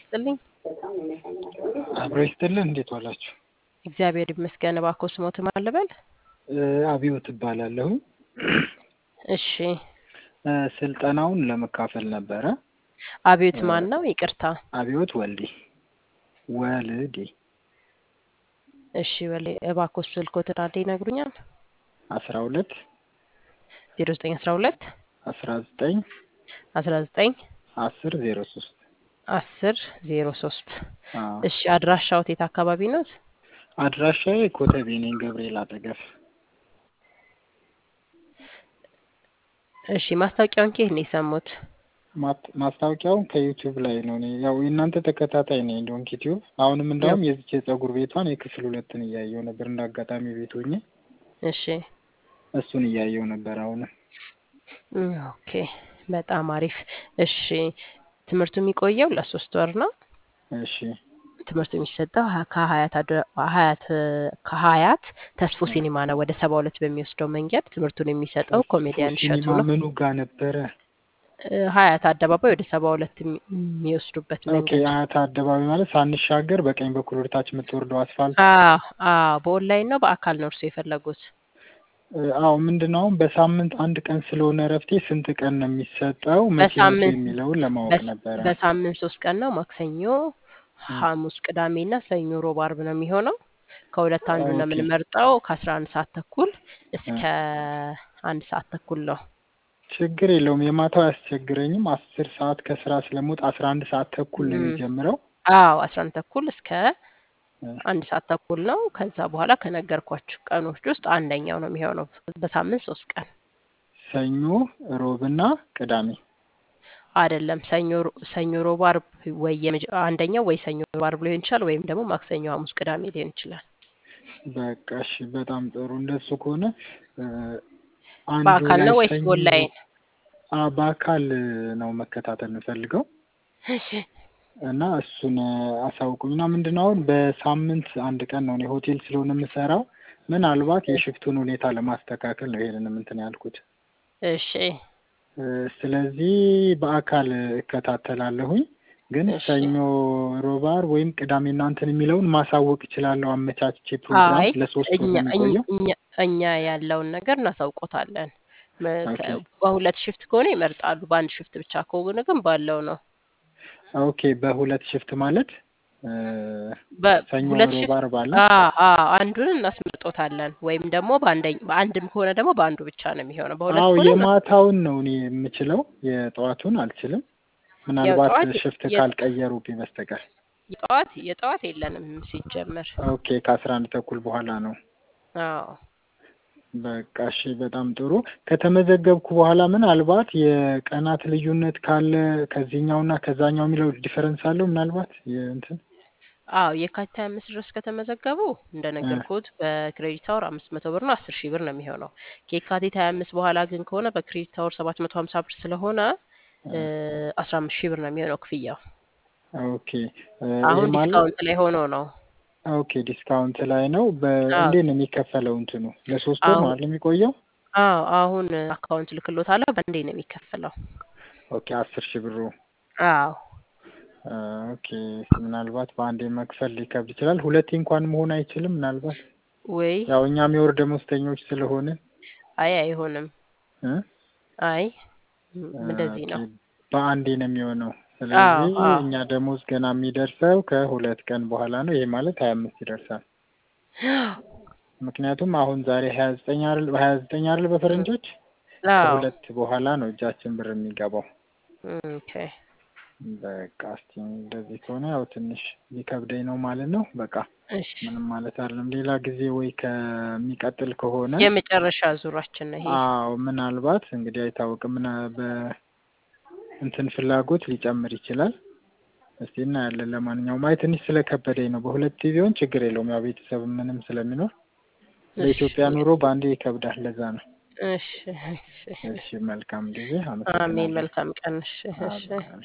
ይስጥልኝ። አብሮ ይስጥልን። እንዴት ዋላችሁ? እግዚአብሔር ይመስገን። እባክዎ ስሞትን ማን ልበል? አብዮት እባላለሁ። እሺ፣ ስልጠናውን ለመካፈል ነበረ። አብዮት ማን ነው? ይቅርታ። አብዮት ወልዴ። እሺ፣ እባክዎ ስልክዎትን አንዴ ይነግሩኛል? 12 0912 19 19 10 10 03 አዎ። እሺ፣ አድራሻው የት አካባቢ ነው? አድራሻዬ ኮተቤ ነኝ፣ ገብርኤል አጠገብ። እሺ፣ ማስታወቂያውን ከየት ነው የሰሙት? ማስታወቂያውን ከዩቲዩብ ላይ ነው። እኔ ያው የእናንተ ተከታታይ ነኝ እንደውም ዩቲዩብ። አሁንም እንደውም የዚች የፀጉር ቤቷን የክፍል 2ን እያየሁ ነበር፣ እንዳጋጣሚ ቤት ሆኜ እሺ፣ እሱን እያየሁ ነበር አሁን። ኦኬ፣ በጣም አሪፍ። እሺ፣ ትምህርቱ የሚቆየው ለ3 ወር ነው። እሺ። ትምህርቱ የሚሰጠው ከሀያት ተስፎ ሲኒማ ነው። ወደ 72 በሚወስደው መንገድ ትምህርቱን የሚሰጠው ኮሜዲያን እሸቱ ሲኒማ ነው። ምኑ ጋር ነበረ? ሀያት አደባባይ ወደ 72 የሚወስዱበት ኦኬ። መንገድ። አያት አደባባይ ማለት ሳንሻገር በቀኝ በኩል ወደታች የምትወርደው አስፋልት። በኦንላይን ነው በአካል ነው እርሱ የፈለጉት? አዎ። ምንድነው አሁን በሳምንት አንድ ቀን ስለሆነ እረፍቴ ስንት ቀን ነው የሚሰጠው? መቼ የሚለውን ለማወቅ ነበረ። በሳምንት 3 ቀን ነው። ማክሰኞ፣ ሐሙስ፣ ቅዳሜና ሰኞ፣ ሮብ፣ አርብ ነው የሚሆነው። ከሁለት አንዱ ነው የምንመርጠው። ከ11 ሰዓት ተኩል እስከ 1 ሰዓት ተኩል ነው። ችግር የለውም። የማታው አያስቸግረኝም። 10 ሰዓት ከስራ ስለምወጣ 11 ሰዓት ተኩል ነው የሚጀምረው። 11 ተኩል እስከ 1 ሰዓት ተኩል ነው። ከዛ በኋላ ከነገርኳችሁ ቀኖች ውስጥ አንደኛው ነው የሚሆነው። በሳምንት 3 ቀን ሰኞ፣ ሮብና ቅዳሜ አይደለም። ሰኞ፣ ሮብ፣ አርብ ወይ አንደኛው ወይ ሰኞ፣ ሮብ፣ አርብ ሊሆን ይችላል፣ ወይም ደግሞ ማክሰኞ፣ ሐሙስ፣ ቅዳሜ ሊሆን ይችላል። በቃ እሺ፣ በጣም ጥሩ። እንደሱ ከሆነ በአካል ነው ወይስ ኦንላይን? በአካል ነው መከታተል የምፈልገው። እሺ። እና እሱን አሳውቁኝና ምንድነው አሁን በሳምንት አንድ ቀን ነው እኔ ሆቴል ስለሆነ የምሰራው። ምናልባት የሽፍቱን ሁኔታ ለማስተካከል ነው ይሄንን እንትን ያልኩት። እሺ። ስለዚህ በአካል እከታተላለሁኝ። ግን ሰኞ፣ ሮብ፣ አርብ ወይም ቅዳሜና እንትን የሚለውን ማሳወቅ እችላለሁ አመቻችቼ ፕሮግራም ለ3 ወር የሚቆየው። እኛ ያለውን ነገር እናሳውቆታለን። በሁለት ሽፍት ከሆነ ይመርጣሉ። በአንድ ሽፍት ብቻ ከሆነ ግን ባለው ነው። ኦኬ። በሁለት ሽፍት ማለት ሰኞ፣ ሮብ፣ አርብ አለ። አንዱን እናስመርጦታለን። ወይም ደግሞ በአንድም ከሆነ ደግሞ በአንዱ ብቻ ነው የሚሆነው። በሁለት ከሆነ ከሆነ የማታውን ነው እኔ የምችለው፣ የጠዋቱን አልችልም። ምናልባት ሽፍት ካልቀየሩብኝ በስተቀር። የጠዋት የለንም ሲጀመር። ኦኬ። ከ11 ተኩል በኋላ ነው። አዎ። በቃ እሺ፣ በጣም ጥሩ። ከተመዘገብኩ በኋላ ምናልባት የቀናት ልዩነት ካለ ከዚህኛውና ከዛኛው የሚለው ዲፈረንስ አለው ምናልባት እንትን? የካቲት 25 ድረስ ከተመዘገቡ እንደነገርኩት በክሬዲት አወር 500 ብር ነው፣ 10,000 ብር ነው የሚሆነው። ከየካቲት 25 በኋላ ግን ከሆነ በክሬዲት አወር 750 ብር ስለሆነ 15,000 ብር ነው የሚሆነው ክፍያው። ኦኬ። አሁን ዲስካውንት ላይ ሆኖ ነው። ኦኬ። ዲስካውንት ላይ ነው። እንዴት ነው የሚከፈለው? እንትኑ ለ3 ወር ነው አይደል የሚቆየው? አሁን አካውንት ልክሎታለሁ። በእንዴ ነው የሚከፈለው? ኦኬ። 10,000 ብሩ። አዎ። ኦኬ። ምናልባት በአንዴ መክፈል ሊከብድ ይችላል። ሁለቴ እንኳን መሆን አይችልም ምናልባት? ወይ ያው እኛም የወር ደመወዝተኞች ስለሆነ። አይሆንም። አይ እንደዚህ ነው። በአንዴ ነው የሚሆነው። ስለዚህ እኛ ደሞዝ ገና የሚደርሰው ከ2 ቀን በኋላ ነው። ይሄ ማለት 25 ይደርሳል። ምክንያቱም አሁን ዛሬ 29 አይደል በፈረንጆች። ከ2 በኋላ ነው እጃችን ብር የሚገባው። ኦኬ። በቃ እስቲ እንደዚህ ከሆነ ያው ትንሽ ሊከብደኝ ነው ማለት ነው። በቃ ምንም ማለት አይደለም። ሌላ ጊዜ ወይ ከሚቀጥል ከሆነ የመጨረሻ ዙራችን ነው ይሄ። ምናልባት እንግዲህ አይታወቅም። እንትን ፍላጎት ሊጨምር ይችላል። እስቲ እናያለን። ለማንኛውም ትንሽ ስለከበደኝ ነው። በሁለት ቢሆን ችግር የለውም። ያው ቤተሰብ ምንም ስለሚኖር ለኢትዮጵያ ኑሮ በአንዴ ይከብዳል። ለዛ ነው። እሺ። መልካም ጊዜ። አሜን። መልካም ቀን። እሺ።